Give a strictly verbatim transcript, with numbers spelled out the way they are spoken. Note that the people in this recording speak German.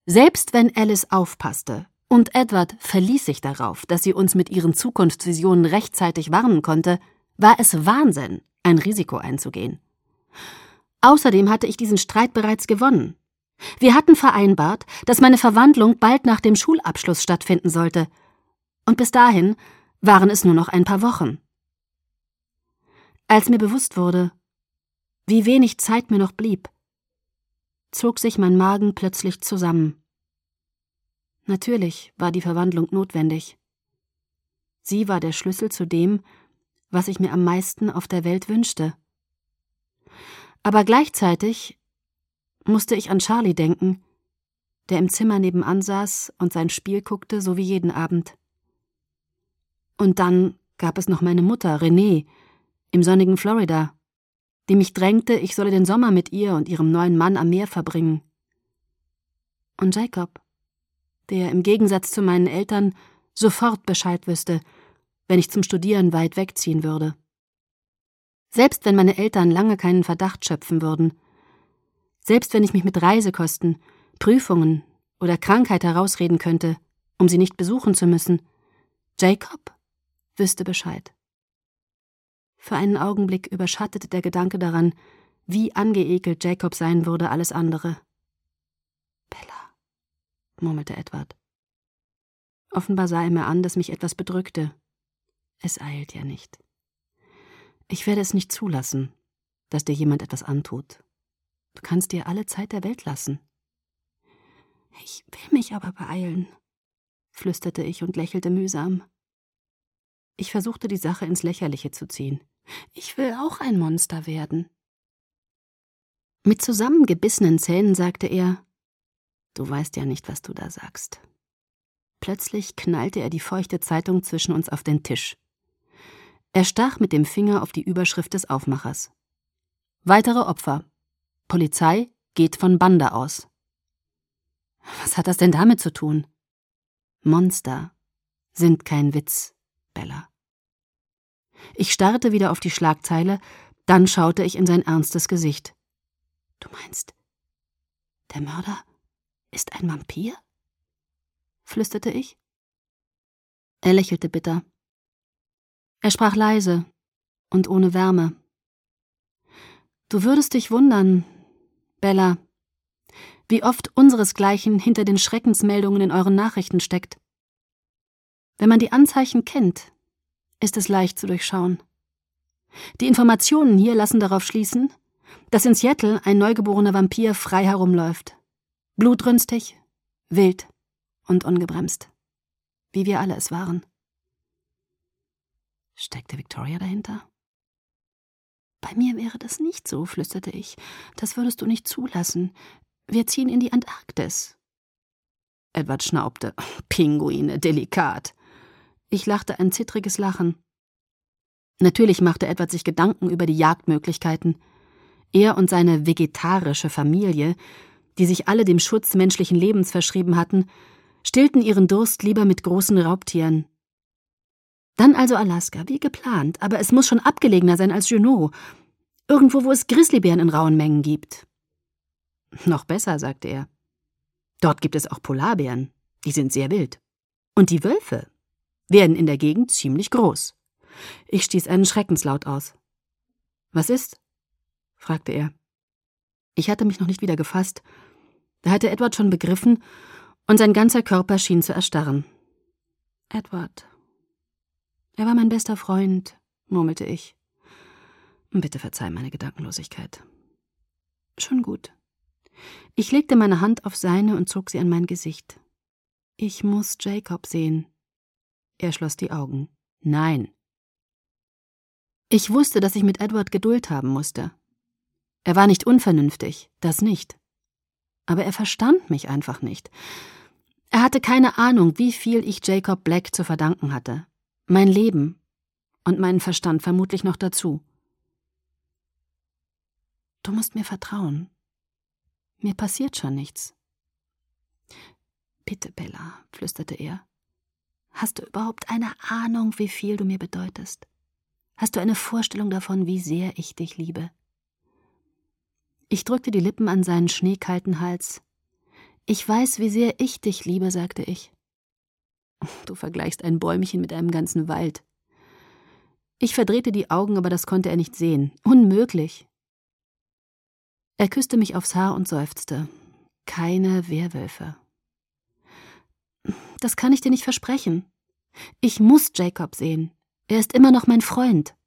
Selbst wenn Alice aufpasste und Edward verließ sich darauf, dass sie uns mit ihren Zukunftsvisionen rechtzeitig warnen konnte, war es Wahnsinn, ein Risiko einzugehen. Außerdem hatte ich diesen Streit bereits gewonnen. Wir hatten vereinbart, dass meine Verwandlung bald nach dem Schulabschluss stattfinden sollte. Und bis dahin waren es nur noch ein paar Wochen. Als mir bewusst wurde, wie wenig Zeit mir noch blieb, zog sich mein Magen plötzlich zusammen. Natürlich war die Verwandlung notwendig. Sie war der Schlüssel zu dem, was ich mir am meisten auf der Welt wünschte. Aber gleichzeitig musste ich an Charlie denken, der im Zimmer nebenan saß und sein Spiel guckte, so wie jeden Abend. Und dann gab es noch meine Mutter, Renée, im sonnigen Florida, die mich drängte, ich solle den Sommer mit ihr und ihrem neuen Mann am Meer verbringen. Und Jacob, der im Gegensatz zu meinen Eltern sofort Bescheid wüsste, wenn ich zum Studieren weit wegziehen würde. Selbst wenn meine Eltern lange keinen Verdacht schöpfen würden, selbst wenn ich mich mit Reisekosten, Prüfungen oder Krankheit herausreden könnte, um sie nicht besuchen zu müssen, Jacob wüsste Bescheid. Für einen Augenblick überschattete der Gedanke daran, wie angeekelt Jacob sein würde, alles andere. »Bella«, murmelte Edward. Offenbar sah er mir an, dass mich etwas bedrückte. Es eilt ja nicht. Ich werde es nicht zulassen, dass dir jemand etwas antut. Du kannst dir alle Zeit der Welt lassen. Ich will mich aber beeilen, flüsterte ich und lächelte mühsam. Ich versuchte, die Sache ins Lächerliche zu ziehen. Ich will auch ein Monster werden. Mit zusammengebissenen Zähnen sagte er, »Du weißt ja nicht, was du da sagst.« Plötzlich knallte er die feuchte Zeitung zwischen uns auf den Tisch. Er stach mit dem Finger auf die Überschrift des Aufmachers. »Weitere Opfer. Polizei geht von Bande aus.« Was hat das denn damit zu tun? Monster sind kein Witz, Bella. Ich starrte wieder auf die Schlagzeile, dann schaute ich in sein ernstes Gesicht. »Du meinst, der Mörder ist ein Vampir?« flüsterte ich. Er lächelte bitter. Er sprach leise und ohne Wärme. »Du würdest dich wundern, Bella, wie oft unseresgleichen hinter den Schreckensmeldungen in euren Nachrichten steckt. Wenn man die Anzeichen kennt, ist es leicht zu durchschauen. Die Informationen hier lassen darauf schließen, dass in Seattle ein neugeborener Vampir frei herumläuft. Blutrünstig, wild und ungebremst. Wie wir alle es waren.« Steckte Victoria dahinter? »Bei mir wäre das nicht so«, flüsterte ich. »Das würdest du nicht zulassen. Wir ziehen in die Antarktis.« Edward schnaubte. »Pinguine, delikat.« Ich lachte ein zittriges Lachen. Natürlich machte Edward sich Gedanken über die Jagdmöglichkeiten. Er und seine vegetarische Familie, die sich alle dem Schutz menschlichen Lebens verschrieben hatten, stillten ihren Durst lieber mit großen Raubtieren. Dann also Alaska, wie geplant, aber es muss schon abgelegener sein als Juneau, irgendwo, wo es Grizzlybären in rauen Mengen gibt. »Noch besser«, sagte er. »Dort gibt es auch Polarbären, die sind sehr wild. Und die Wölfe werden in der Gegend ziemlich groß.« Ich stieß einen Schreckenslaut aus. »Was ist?« fragte er. Ich hatte mich noch nicht wieder gefasst. Da hatte Edward schon begriffen, und sein ganzer Körper schien zu erstarren. »Edward, er war mein bester Freund«, murmelte ich. »Bitte verzeih meine Gedankenlosigkeit.« »Schon gut.« Ich legte meine Hand auf seine und zog sie an mein Gesicht. »Ich muss Jacob sehen.« Er schloss die Augen. »Nein.« Ich wusste, dass ich mit Edward Geduld haben musste. Er war nicht unvernünftig, das nicht. Aber er verstand mich einfach nicht. Er hatte keine Ahnung, wie viel ich Jacob Black zu verdanken hatte. Mein Leben und meinen Verstand vermutlich noch dazu. »Du musst mir vertrauen. Mir passiert schon nichts.« »Bitte, Bella«, flüsterte er. »Hast du überhaupt eine Ahnung, wie viel du mir bedeutest? Hast du eine Vorstellung davon, wie sehr ich dich liebe?« Ich drückte die Lippen an seinen schneekalten Hals. Ich weiß, wie sehr ich dich liebe, sagte ich. Du vergleichst ein Bäumchen mit einem ganzen Wald. Ich verdrehte die Augen, aber das konnte er nicht sehen. Unmöglich. Er küsste mich aufs Haar und seufzte. Keine Werwölfe. Das kann ich dir nicht versprechen. Ich muss Jacob sehen. Er ist immer noch mein Freund.